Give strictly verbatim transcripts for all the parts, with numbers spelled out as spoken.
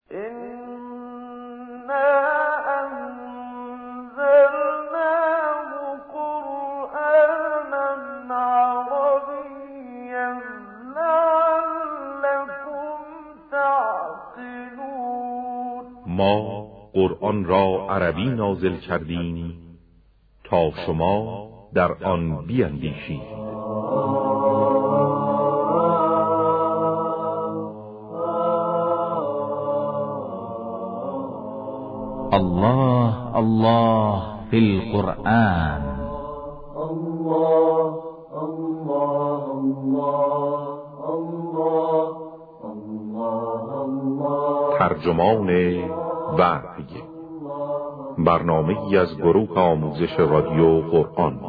ما قرآن را عربی نازل کردیم تا شما در آن بیندیشید. الله الله فی القرآن. الله الله الله الله الله. ترجمان وحی، برنامه‌ای از گروه آموزش رادیو قرآن.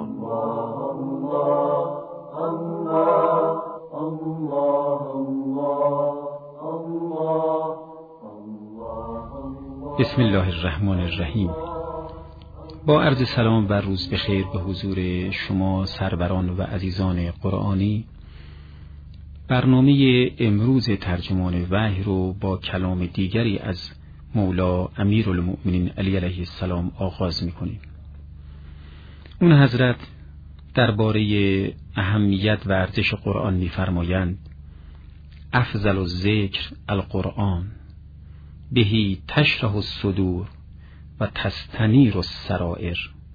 بسم الله الرحمن الرحیم. با عرض سلام و روز بخیر به حضور شما سروران و عزیزان قرآنی، برنامه امروز ترجمان وحی رو با کلام دیگری از مولا امیرالمؤمنین علی علیه السلام آغاز می‌کنیم. اون حضرت درباره اهمیت و ارزش قرآن می‌فرمایند: افضل الذکر القرآن بهی تشرح الصدور و تستنیر السرائر.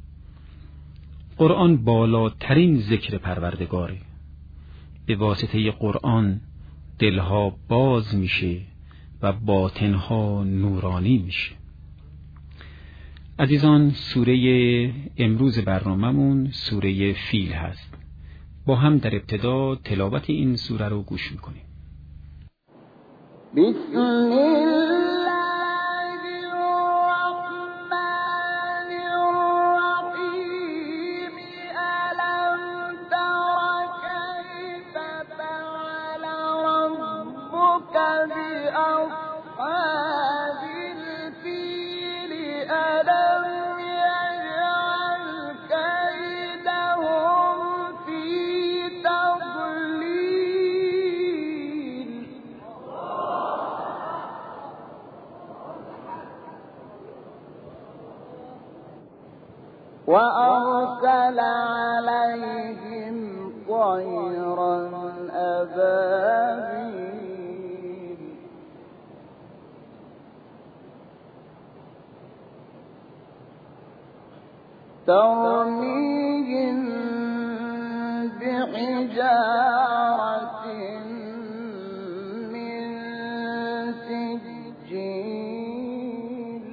قرآن بالاترین ذکر پروردگاره. به واسطه قرآن دلها باز میشه و باطنها نورانی میشه. عزیزان، سوره امروز برنامه‌مون سوره فیل هست. با هم در ابتدا تلاوت این سوره رو گوش میکنیم. بسم الله وأرسل عليهم طيرا أبابيل ترميهم بحجارة من سجيل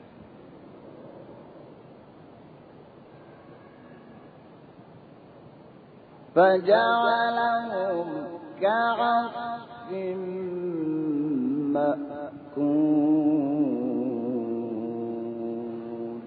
فجعلهم كعصف مأكول.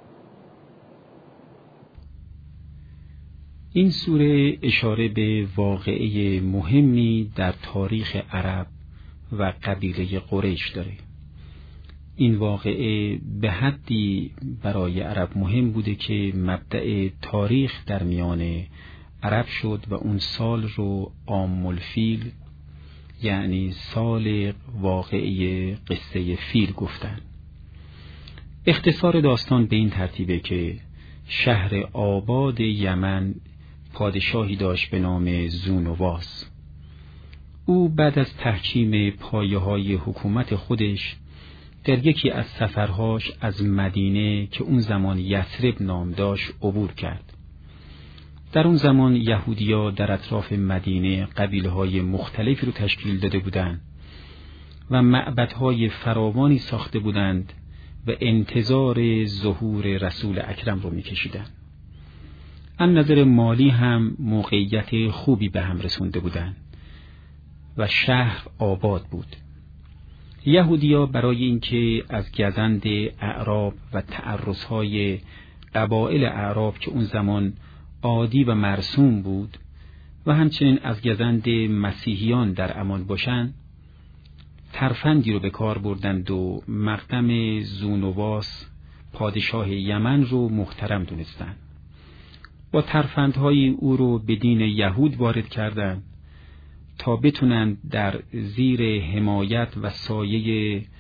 این سوره اشاره به واقعه مهمی در تاریخ عرب و قبیله قریش داره. این واقعه به حدی برای عرب مهم بوده که مبدأ تاریخ در میان عرب شد و اون سال رو عام الفیل، یعنی سال واقعی قصه فیل گفتن. اختصار داستان به این ترتیبه که شهر آباد یمن پادشاهی داشت به نام ذونواس. او بعد از تحکیم پایه‌های حکومت خودش در یکی از سفرهاش از مدینه که اون زمان یثرب نام داشت عبور کرد. در اون زمان یهودی‌ها در اطراف مدینه قبیله‌های مختلفی رو تشکیل داده بودند و معبدهای فراوانی ساخته بودند و انتظار ظهور رسول اکرم رو می‌کشیدند. از نظر مالی هم موقعیت خوبی به هم رسونده بودند و شهر آباد بود. یهودی‌ها برای اینکه از گزند اعراب و تعرض‌های قبایل اعراب که اون زمان عادی و مرسوم بود و همچنین از گزند مسیحیان در امان باشند، ترفندی رو به کار بردند و مقدم ذونواس پادشاه یمن رو محترم دونستند. با ترفندهای او رو به دین یهود وارد کردند تا بتونند در زیر حمایت و سایه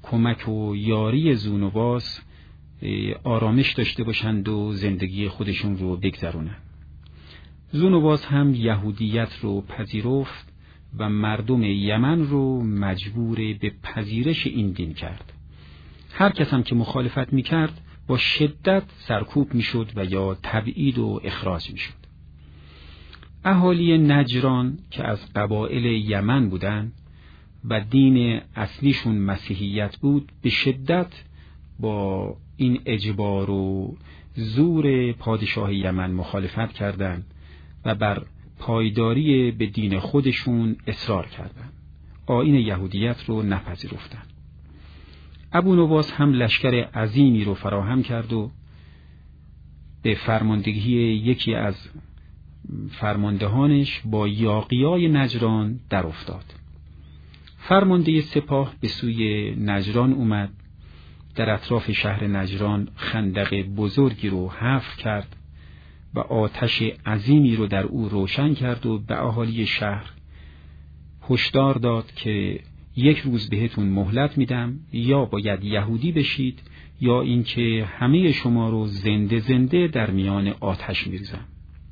کمک و یاری ذونواس آرامش داشته باشند و زندگی خودشون رو بگذرونن. ذونواس هم یهودیت رو پذیرفت و مردم یمن رو مجبور به پذیرش این دین کرد. هر کس هم که مخالفت میکرد با شدت سرکوب میشد و یا تبعید و اخراج میشد. اهالی نجران که از قبایل یمن بودند و دین اصلیشون مسیحیت بود، به شدت با این اجبار و زور پادشاه یمن مخالفت کردند و بر پایداری به دین خودشون اصرار کردند. آیین یهودیت رو نپذیرفتند. ابو نواس هم لشکر عظیمی رو فراهم کرد و به فرماندهی یکی از فرماندهانش با یاغیای نجران در افتاد. فرمانده سپاه به سوی نجران اومد، در اطراف شهر نجران خندق بزرگی رو حفر کرد و آتش عظیمی رو در او روشن کرد و به اهالی شهر هشدار داد که یک روز بهتون مهلت میدم، یا باید یهودی بشید یا اینکه همه شما رو زنده زنده در میان آتش میریزم.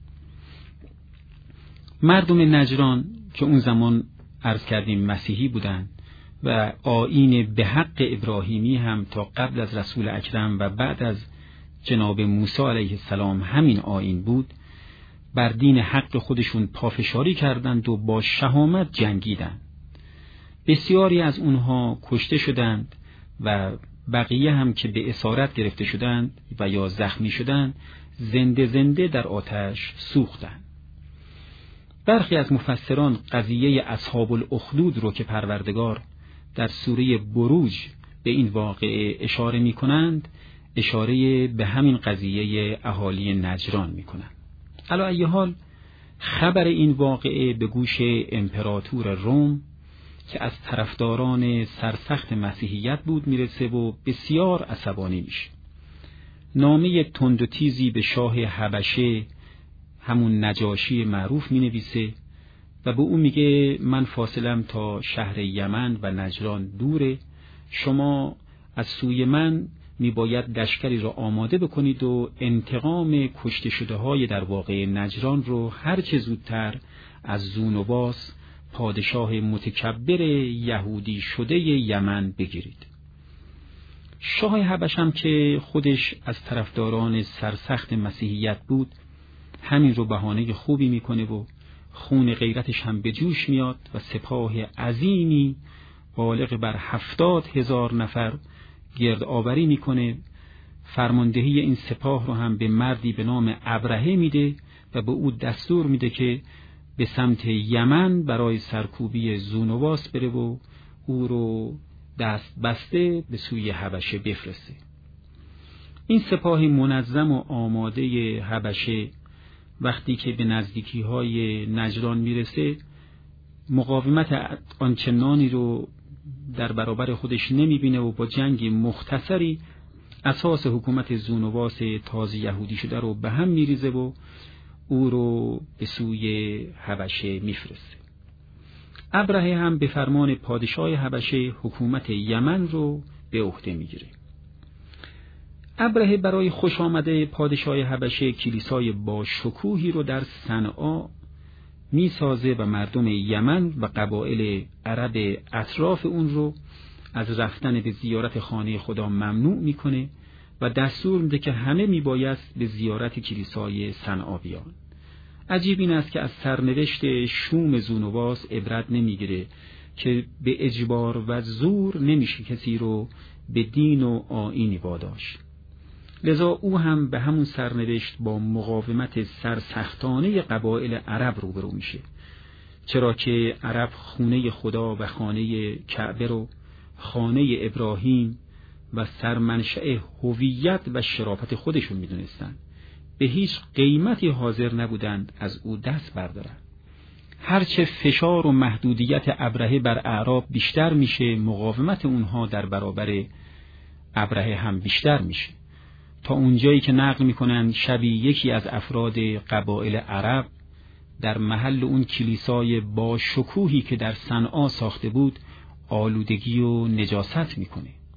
مردم نجران که اون زمان عرض کردیم مسیحی بودند و آیین به حق ابراهیمی هم تا قبل از رسول اکرم و بعد از جناب موسی علیه السلام همین آیین بود، بر دین حق خودشون پافشاری کردند و با شهامت جنگیدند. بسیاری از اونها کشته شدند و بقیه هم که به اسارت گرفته شدند و یا زخمی شدند زنده زنده در آتش سوختند. برخی از مفسران قضیه اصحاب الاخدود رو که پروردگار در سوره بروج به این واقعه اشاره می کنند، اشاره به همین قضیه اهالی نجران می کنند. علی ای حال خبر این واقعه به گوش امپراتور روم که از طرفداران سرسخت مسیحیت بود میرسه و بسیار عصبانی میشه. نامه تند و تیزی به شاه حبشه، همون نجاشی معروف، می نویسه و به او میگه من فاصلم تا شهر یمن و نجران دوره، شما از سوی من می باید لشکری را آماده بکنید و انتقام کشته شده های در واقع نجران رو هر چه زودتر از ذونواس پادشاه متکبر یهودی شده یمن بگیرید. شاه حبشم که خودش از طرفداران سرسخت مسیحیت بود همین رو بهانه خوبی میکنه و خون غیرتش هم به جوش میاد و سپاه عظیمی بالغ بر هفتاد هزار نفر گرد آوری میکنه. فرماندهی این سپاه رو هم به مردی به نام ابرهه میده و به او دستور میده که به سمت یمن برای سرکوبی ذونواس بره و او رو دست بسته به سوی حبشه بفرسته. این سپاه منظم و آماده حبشه وقتی که به نزدیکی های نجران میرسه مقاومت آنچنانی رو در برابر خودش نمیبینه و با جنگ مختصری اساس حکومت ذونواس تازه یهودی شده رو به هم میریزه و او رو به سوی حبشه میفرسته. ابرهه هم به فرمان پادشاه حبشه حکومت یمن رو به عهده میگیره. ابرهه برای خوش آمده پادشاه حبشه کلیسای با شکوهی رو در صنعا میسازه و مردم یمن و قبایل عرب اطراف اون رو از رفتن به زیارت خانه خدا ممنوع میکنه و دستور میده که همه میبایست به زیارت کلیسای صنعا بیان. عجیب این است که از سرنوشت شوم ذونواس عبرت نمیگیره که به اجبار و زور نمیشه کسی رو به دین و آیینی واداشت. لذا او هم به همون سرنوشت با مقاومت سرسختانه قبایل عرب روبرو میشه، چرا که عرب خونه خدا و خانه کعبه رو خانه ابراهیم و سرمنشأ هویت و شرافت خودشون میدونستن، به هیچ قیمتی حاضر نبودند از او دست بردارن. هرچه فشار و محدودیت ابرهه بر اعراب بیشتر میشه، مقاومت اونها در برابر ابرهه هم بیشتر میشه، تا اونجایی که نقل میکنن شبی یکی از افراد قبایل عرب در محل اون کلیسای با شکوهی که در صنعا ساخته بود آلودگی و نجاست میکنه.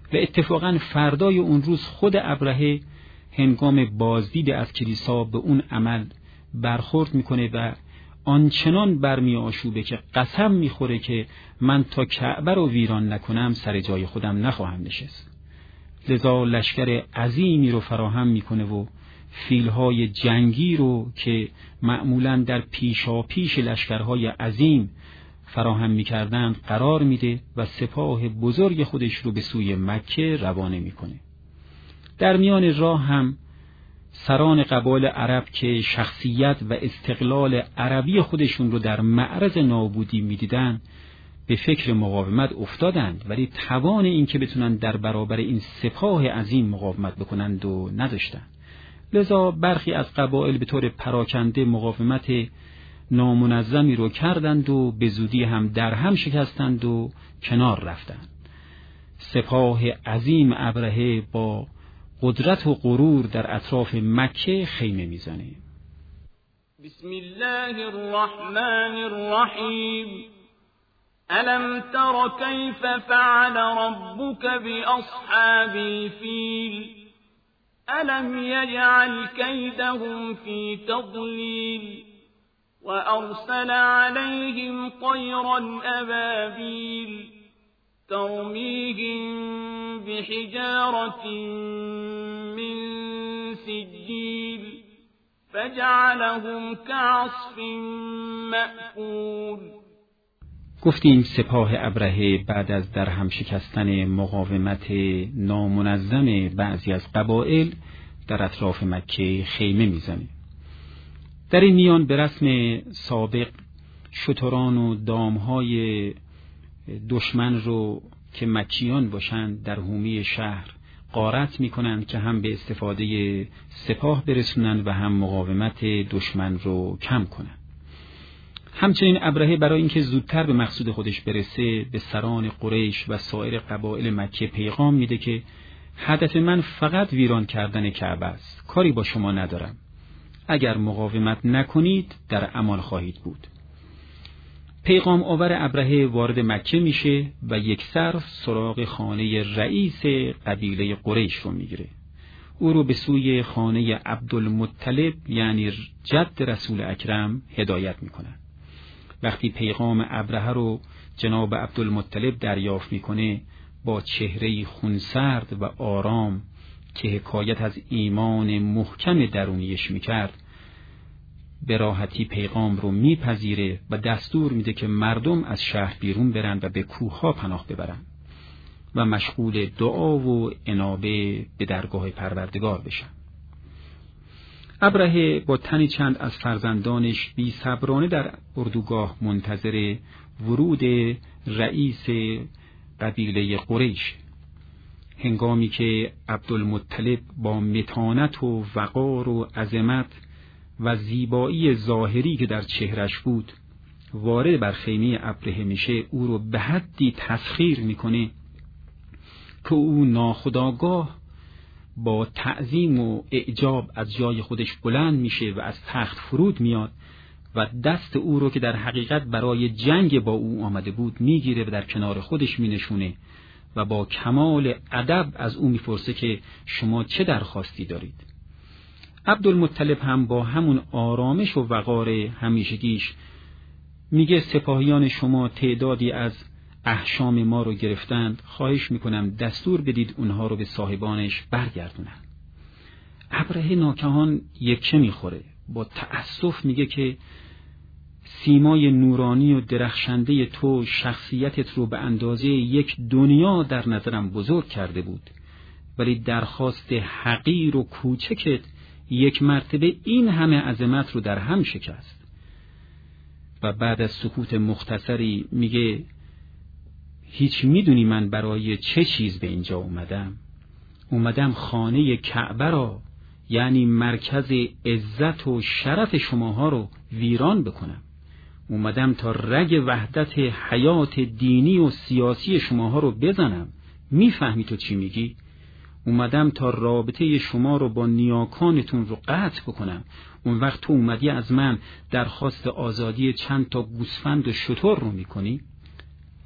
و اتفاقاً فردای اون روز خود ابرهه هنگام بازدید از کلیسا به اون عمل برخورد میکنه و آنچنان برمی آشوبه که قسم میخوره که من تا کعبه رو ویران نکنم سر جای خودم نخواهم نشست. لذا لشکر عظیمی رو فراهم میکنه و فیلهای جنگی رو که معمولاً در پیشا پیش لشکرهای عظیم فراهم میکردند قرار میده و سپاه بزرگ خودش رو به سوی مکه روانه میکنه. در میان راه هم سران قبایل عرب که شخصیت و استقلال عربی خودشون رو در معرض نابودی میدیدن به فکر مقاومت افتادند، ولی توان این که بتونن در برابر این سپاه عظیم مقاومت بکنند و نداشتند. لذا برخی از قبایل به طور پراکنده مقاومت نامنظمی رو کردند و به زودی هم در هم شکستند و کنار رفتند. سپاه عظیم ابرهه با قدرت و غرور در اطراف مکه خیمه میزنه. بسم الله الرحمن الرحیم. الم تر کیف فعل ربک باصحاب الفیل الم یجعل کیدهم فی تضلیل وأرسل عليهم طيرا أبابيل ترميهم بحجارة من سجيل فجعلهم كعصف مأكول. گفتیم سپاه ابرهه بعد از در هم شکستن مقاومت نامنظم بعضی از قبایل در اطراف مکه خیمه میزنه. در این میان به رسم سابق شتران و دامهای دشمن رو که مکیان باشند در حومه شهر غارت میکنند که هم به استفاده سپاه برسونند و هم مقاومت دشمن رو کم کنند. همچنین ابرهه برای اینکه زودتر به مقصود خودش برسه به سران قریش و سایر قبایل مکه پیغام میده که هدف من فقط ویران کردن کعبه است، کاری با شما ندارم. اگر مقاومت نکنید در امان خواهید بود. پیغام آور ابرهه وارد مکه میشه و یک سر سراغ خانه رئیس قبیله قریش رو میگیره. او رو به سوی خانه عبدالمطلب یعنی جد رسول اکرم هدایت میکنه. وقتی پیغام ابرهه رو جناب عبدالمطلب دریافت میکنه با چهره خونسرد و آرام که حکایت از ایمان محکم درونیش میکرد به راحتی پیغام رو میپذیره و دستور میده که مردم از شهر بیرون برن و به کوهها پناه ببرن و مشغول دعا و انابه به درگاه پروردگار بشن. ابرهه با تنی چند از فرزندانش بی صبرانه در اردوگاه منتظر ورود رئیس قبیله قریش. هنگامی که عبدالمطلب با متانت و وقار و عظمت و زیبایی ظاهری که در چهرش بود وارد بر خیمه ابرهه میشه، او رو به حدی تسخیر میکنه که او ناخودآگاه با تعظیم و اعجاب از جای خودش بلند میشه و از تخت فرود میاد و دست او رو که در حقیقت برای جنگ با او آمده بود میگیره و در کنار خودش مینشونه و با کمال ادب از او میپرسه که شما چه درخواستی دارید. عبدالمطلب هم با همون آرامش و وقار همیشگیش میگه سپاهیان شما تعدادی از احشام ما رو گرفتند، خواهش میکنم دستور بدید اونها رو به صاحبانش برگردونن. ابرهه ناگهان یکه میخوره، با تأسف میگه که سیمای نورانی و درخشنده تو شخصیتت رو به اندازه یک دنیا در نظرم بزرگ کرده بود، ولی درخواست حقیر و کوچکت یک مرتبه این همه عظمت رو در هم شکست. و بعد از سکوت مختصری میگه هیچ میدونی من برای چه چیز به اینجا اومدم؟ اومدم خانه کعبه را یعنی مرکز عزت و شرف شماها رو ویران بکنم. اومدم تا رگ وحدت حیات دینی و سیاسی شماها رو بزنم. میفهمی تو چی میگی؟ اومدم تا رابطه شما رو با نیاکانتون رو قطع بکنم. اون وقت تو اومدی از من درخواست آزادی چند تا گوسفند و شتر رو میکنی؟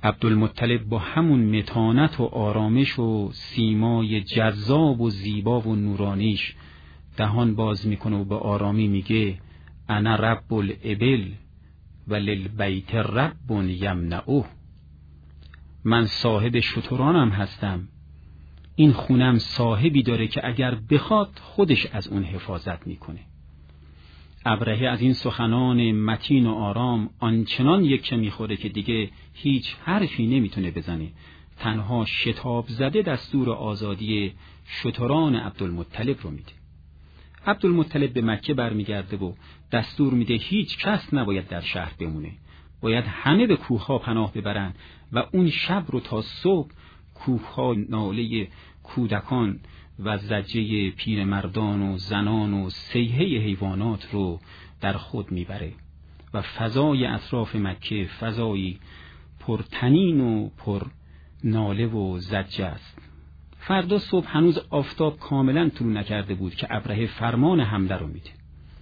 عبدالمطلب با همون متانت و آرامش و سیمای جذاب و زیبا و نورانیش دهان باز میکنه و به آرامی میگه انا رب الابل و للبیت رب یمنعه. من صاحب شترانم هستم، این خونم صاحبی داره که اگر بخواد خودش از اون حفاظت میکنه. ابرهه از این سخنان متین و آرام آنچنان یکه میخوره که دیگه هیچ حرفی نمیتونه بزنه، تنها شتاب زده دستور آزادی شتران عبدالمطلب رو میده. عبدالمطلب به مکه برمیگرده و دستور میده هیچ کس نباید در شهر بمونه، باید همه به کوهها پناه ببرن و اون شب رو تا صبح کوهها ناله کودکان و زجه پیرمردان و زنان و صیحه حیوانات رو در خود میبره و فضای اطراف مکه فضایی پرتنین و پر ناله و زجه است. فردا صبح هنوز آفتاب کاملا طلوع نکرده بود که ابرهه فرمان حمله رو میده.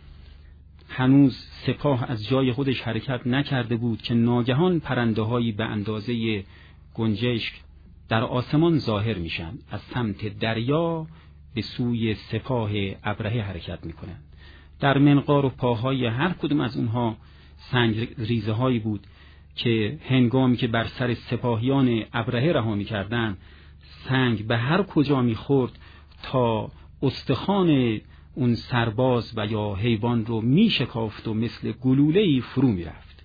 هنوز سپاه از جای خودش حرکت نکرده بود که ناگهان پرنده‌هایی به اندازه گنجشک در آسمان ظاهر میشن، از سمت دریا به سوی سپاه ابرهه حرکت میکنن. در منقار و پاهای هر کدوم از اونها سنگ ریزه هایی بود که هنگامی که بر سر سپاهیان ابرهه رها میکردن سنگ به هر کجا میخورد تا استخوان اون سرباز و یا حیوان رو میشکافت و مثل گلوله‌ای فرو میرفت.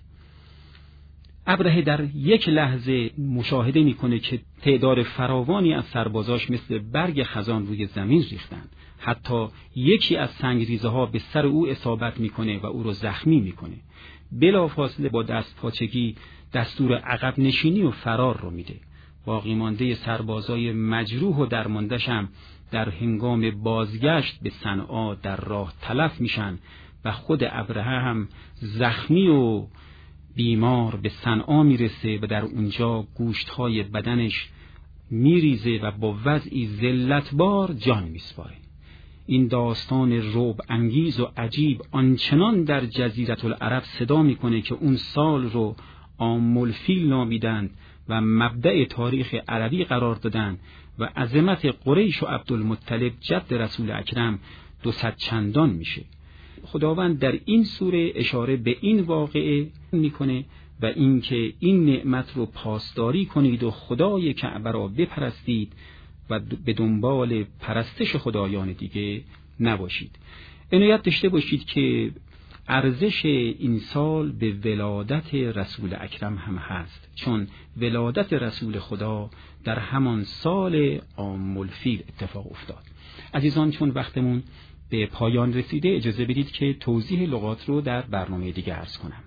ابرهه در یک لحظه مشاهده میکنه که تعداد فراوانی از سربازاش مثل برگ خزان روی زمین ریختن. حتی یکی از سنگریزه ها به سر او اصابت میکنه و او رو زخمی میکنه. بلافاصله با دست پاچگی دستور عقب نشینی و فرار رو میده. باقی مانده سربازای مجروح و درماندش هم در هنگام بازگشت به صنعا در راه تلف میشن و خود ابرهه هم زخمی و بیمار به صنعا میرسه و در اونجا گوشتهای بدنش میریزه و با وضعی ذلتبار جان میسپاره. این داستان رعب انگیز و عجیب آنچنان در جزیره العرب صدا میکنه که اون سال رو عام الفیل نامیدند و مبدأ تاریخ عربی قرار دادند و عظمت قریش و عبدالمطلب جد رسول اکرم دو صد چندان میشه. خداوند در این سوره اشاره به این واقعه میکنه و اینکه این نعمت رو پاسداری کنید و خدای کعبه را بپرستید و به دنبال پرستش خدایان دیگه نباشید. عنایت داشته باشید که ارزش این سال به ولادت رسول اکرم هم هست، چون ولادت رسول خدا در همان سال عام الفیل اتفاق افتاد. عزیزان، چون وقتمون به پایان رسیده اجازه بدید که توضیح لغات رو در برنامه دیگه عرض کنم.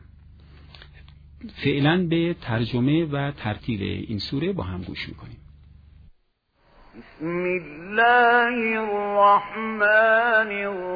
فعلا به ترجمه و ترتیل این سوره با هم گوش میکنیم. بسم الله الرحمن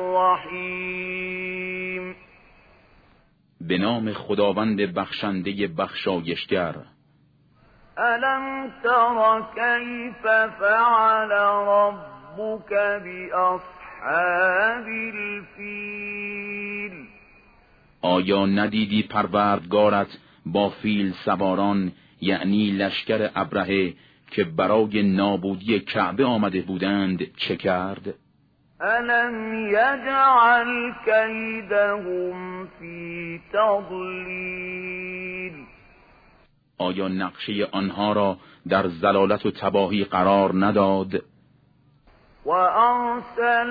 الرحیم. به نام خداوند بخشنده بخشایشگر. الم تر کیف فعل ربک باصحاب الفیل. آیا ندیدی پروردگارت با فیل سواران یعنی لشکر ابرهه که برای نابودی کعبه آمده بودند چه کرد؟ الم یجعل کیدهم فی تضلیل. آیا نقشه آنها را در ضلالت و تباهی قرار نداد؟ و ارسل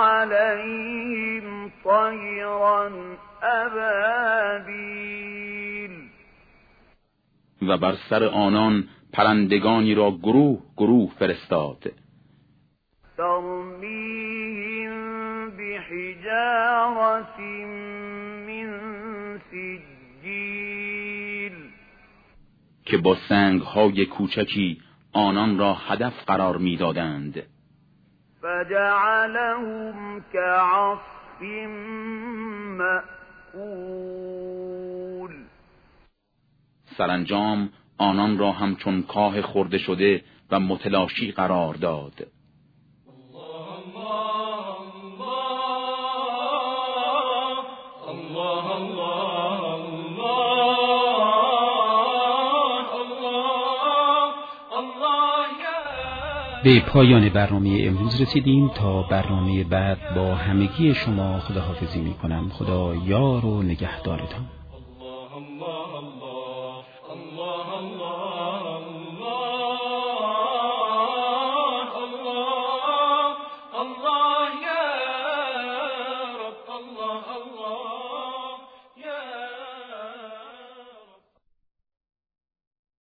علیهم طیرا ابابیل. و بر سر آنان پرندگانی را گروه گروه فرستاد. ترمیهم بحجارة من سجیل. که با سنگ‌های کوچکی آنان را هدف قرار می‌دادند. فجعلهم كعصف مأکول. سرانجام آنان را همچون کاه خورده شده و متلاشی قرار داد. الله الله الله الله به پایان برنامه امروز رسیدیم. تا برنامه بعد با همگی شما خداحافظی می کنم. خدا یار و نگهدارتان.